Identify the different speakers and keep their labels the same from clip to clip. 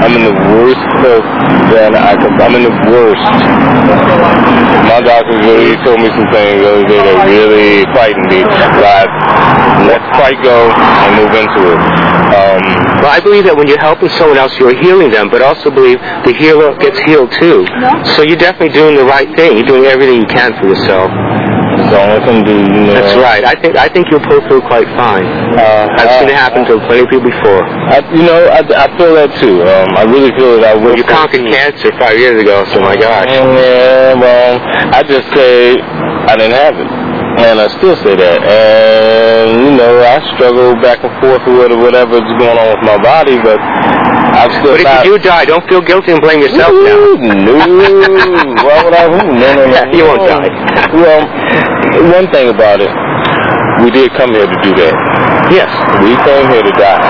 Speaker 1: I'm in the worst health that I'm in the worst. My doctors really told me some things the other day that really frightened me. But let's fight go and move into it.
Speaker 2: Well, I believe that when you're helping someone else, you're healing them, but also believe the healer gets healed too. So you're definitely doing the right thing. You're doing everything you can for yourself.
Speaker 1: That's all I can do.
Speaker 2: That's right. I think you'll pull through quite fine. I've seen it happen to plenty of people before.
Speaker 1: I feel that too. I really feel that I will.
Speaker 2: You conquered cancer 5 years ago, so my gosh.
Speaker 1: Yeah, well, I just say I didn't have it. And I still say that. And, I struggle back and forth with whatever's going on with my body, but I'm still
Speaker 2: But if you do die, don't feel guilty and blame yourself now.
Speaker 1: No. Why would I? No.
Speaker 2: You won't die.
Speaker 1: Well, one thing about it, we did come here to do that.
Speaker 2: Yes.
Speaker 1: We came here to die.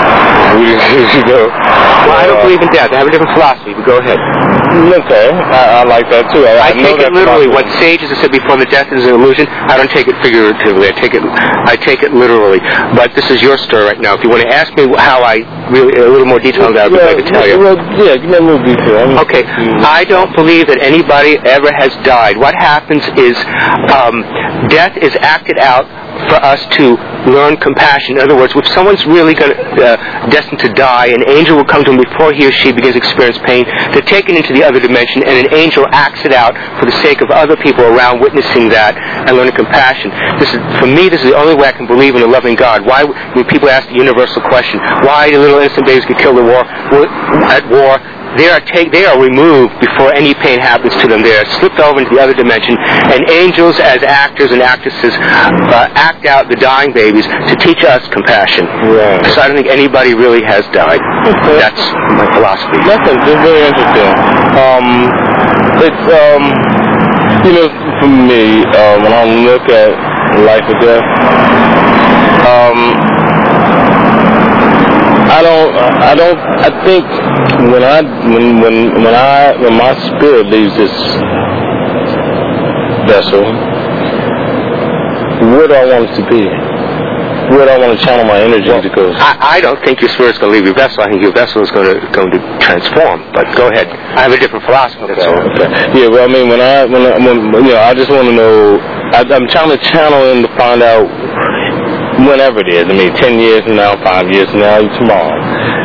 Speaker 2: Well, I don't believe in death. I have a different philosophy, but go ahead.
Speaker 1: Okay. I like that, too.
Speaker 2: I take it literally. What sages have said before, the death is an illusion. I don't take it figuratively. I take it literally. But this is your story right now. If you want to ask me how I really, a little more detail on that, I'd be glad to tell you.
Speaker 1: Yeah, give me a little detail.
Speaker 2: Okay. I don't believe that anybody ever has died. What happens is death is acted out for us to learn compassion. In other words, if someone's really destined to die, an angel will come to him before he or she begins to experience pain. They're taken into the other dimension, and an angel acts it out for the sake of other people around witnessing that and learning compassion. For me, this is the only way I can believe in a loving God. Why, when people ask the universal question, why do little innocent babies get killed at war? They are removed before any pain happens to them. They are slipped over into the other dimension, and angels, as actors and actresses, act out the dying babies to teach us compassion.
Speaker 1: Right.
Speaker 2: So I don't think anybody really has died. Okay. That's my philosophy.
Speaker 1: That's very interesting. It's for me, when I look at life or death, I think when my spirit leaves this vessel, where do I want it to be? Where do I want to channel my energy to go?
Speaker 2: I don't think your spirit's going to leave your vessel. I think your vessel is going to transform. But go ahead. I have a different philosophy. That's all.
Speaker 1: Okay. Yeah. Well, I mean, when I just want to know. I'm trying to channel in to find out whenever it is. I mean, 10 years from now, 5 years from now, tomorrow.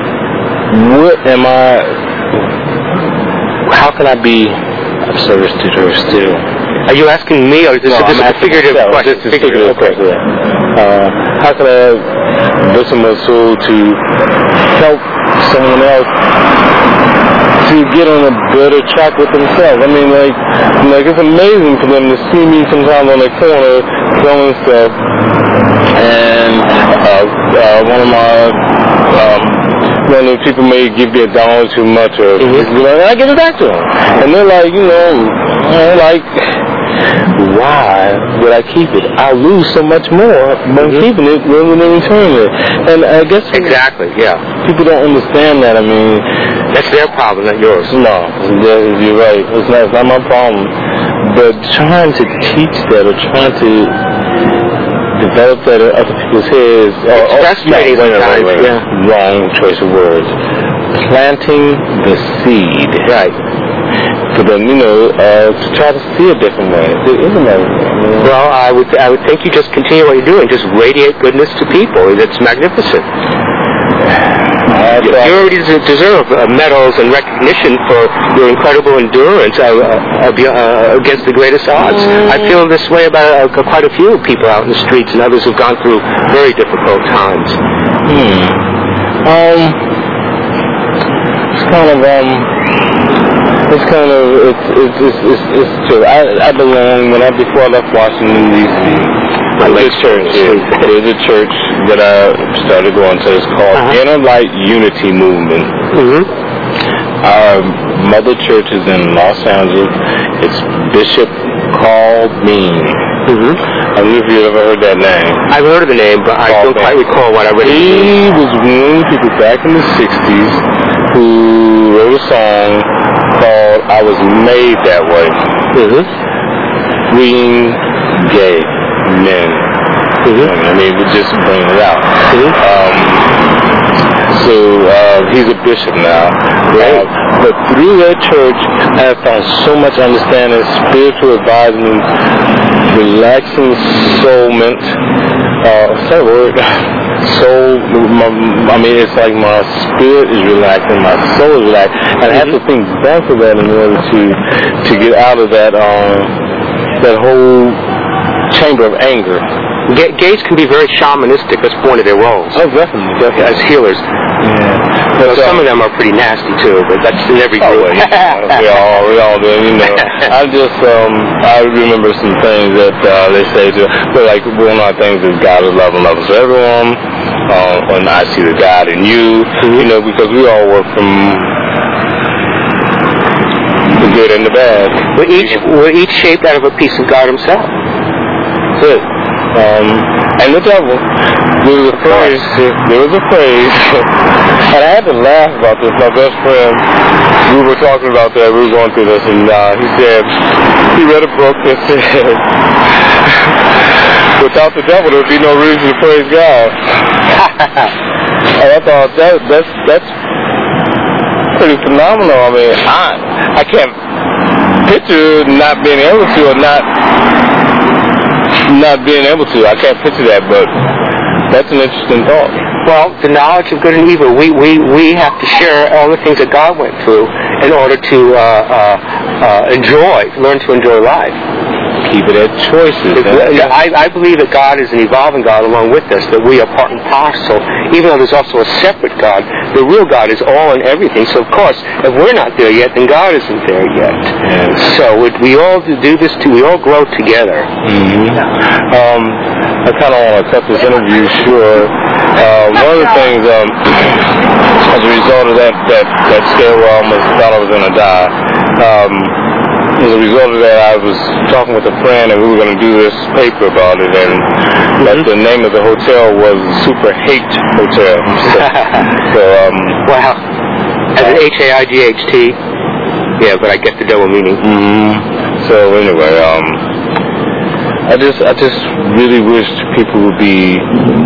Speaker 1: How can I be of service to her still?
Speaker 2: Are you asking me, or is this a figurative question?
Speaker 1: This is figurative question. How can I listen my soul to help someone else to get on a better track with themselves? I mean, like it's amazing for them to see me sometimes on the corner selling stuff, and one of the people may give me $1 too much, or and I give it back to them, and they're like, why would I keep it? I'll lose so much more by keeping it rather than returning it. And I guess
Speaker 2: exactly, yeah.
Speaker 1: People don't understand that. I mean,
Speaker 2: that's their problem, not yours.
Speaker 1: No, you're right. It's not my problem. But trying to teach that, or trying to develop that in other people's heads, wrong choice of words. Planting the seed,
Speaker 2: right?
Speaker 1: For them, to try to see a different way.
Speaker 2: Well, I would think you just continue what you're doing. Just radiate goodness to people. That's magnificent. You already deserve medals and recognition for your incredible endurance against the greatest odds. I feel this way about quite a few people out in the streets, and others who've gone through very difficult times.
Speaker 1: It's true. I belong, before I left Washington, D.C., there's a church that I started going to. It's called Inner Light Unity Movement. Our mother church is in Los Angeles. It's Bishop Carl Bean. I don't know if you've ever heard that name.
Speaker 2: I've heard of the name, but I don't quite recall what I read.
Speaker 1: He was one of the people back in the 60s who wrote a song called I Was Made That Way. Freeing gay men. I mean, we just bring it out. So he's a bishop now. But through that church, I have found so much understanding, spiritual advisement, relaxing soulment. What's that word? Soul. It's like my spirit is relaxing, my soul is relaxed, and I have to think back to that in order to get out of that whole chamber of anger.
Speaker 2: Gays can be very shamanistic. That's one of their roles.
Speaker 1: Oh, definitely.
Speaker 2: As healers.
Speaker 1: Yeah.
Speaker 2: But some of them are pretty nasty too, but that's in every group.
Speaker 1: we all do, I remember some things that they say but like one of the things is God is love and love is everyone. And I see the God in you, because we all work from the good and the bad.
Speaker 2: We're each shaped out of a piece of God himself.
Speaker 1: That's it. And the devil, there was a phrase, and I had to laugh about this. My best friend, we were talking about that, we were going through this, and he said, he read a book that said, without the devil, there would be no reason to praise God. And I thought, that's pretty phenomenal. I mean, I can't picture not being able to, or not being able to. I can't picture that, but that's an interesting thought.
Speaker 2: Well, the knowledge of good and evil, we have to share all the things that God went through in order to learn to enjoy life.
Speaker 1: Keep it at choices.
Speaker 2: I believe that God is an evolving God along with us, that we are part and parcel, even though there's also a separate God. The real God is all and everything. So, of course, if we're not there yet, then God isn't there yet.
Speaker 1: Yes.
Speaker 2: So we all do this too. We all grow together.
Speaker 1: Mm-hmm. I kind of want to cut this interview short. One of the things, as a result of that stairwell, I almost thought I was going to die. As a result of that, I was talking with a friend, and we were going to do this paper about it, and but the name of the hotel was Super Hate Hotel.
Speaker 2: Wow. As in H-A-I-G-H-T? Yeah, but I get the double meaning.
Speaker 1: Mm-hmm. So anyway, I just really wish people would be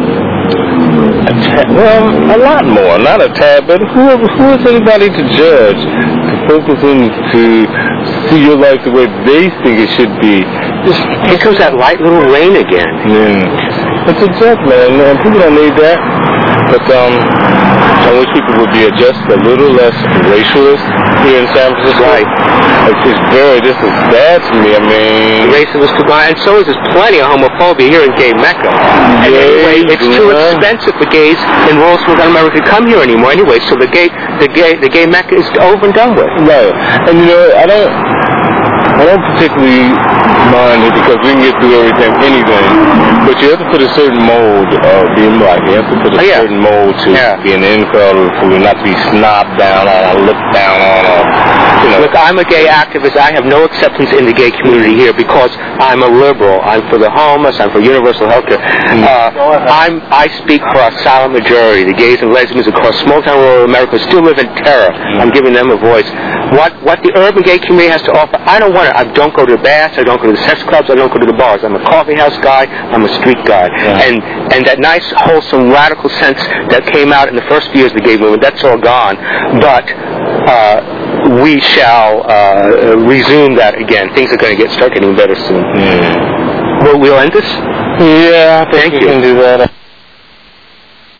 Speaker 1: a lot more, not a tad, but who is anybody to judge? Focusing to see your life the way they think it should be.
Speaker 2: Here comes that light little rain again.
Speaker 1: Yeah. It's a joke, man. People don't need that. But I wish people would be just a little less racialist here in San Francisco.
Speaker 2: Right.
Speaker 1: This is bad to me. I mean,
Speaker 2: racist to buy, and so is there's plenty of homophobia here in gay Mecca. And anyway, it's too expensive for gays in rural Southern America to come here anymore. Anyway, so the gay Mecca is over and done with.
Speaker 1: Right. And I don't particularly mind it because we can get through anything. But you have to put a certain mold of being black. You have to put a certain mold to being incredible, not to be snobbed down on or looked down on.
Speaker 2: Look, I'm a gay activist. I have no acceptance in the gay community here because I'm a liberal. I'm for the homeless. I'm for universal health care. I speak for a silent majority. The gays and lesbians across small-town rural America still live in terror. I'm giving them a voice. What the urban gay community has to offer, I don't want it. I don't go to the baths. I don't go to the sex clubs. I don't go to the bars. I'm a coffee house guy. I'm a street guy. Yeah. And that nice, wholesome, radical sense that came out in the first few years of the gay movement, that's all gone. But we shall resume that again. Things are going to start getting better soon.
Speaker 1: Yeah.
Speaker 2: We'll end this?
Speaker 1: Yeah, I think we can do that.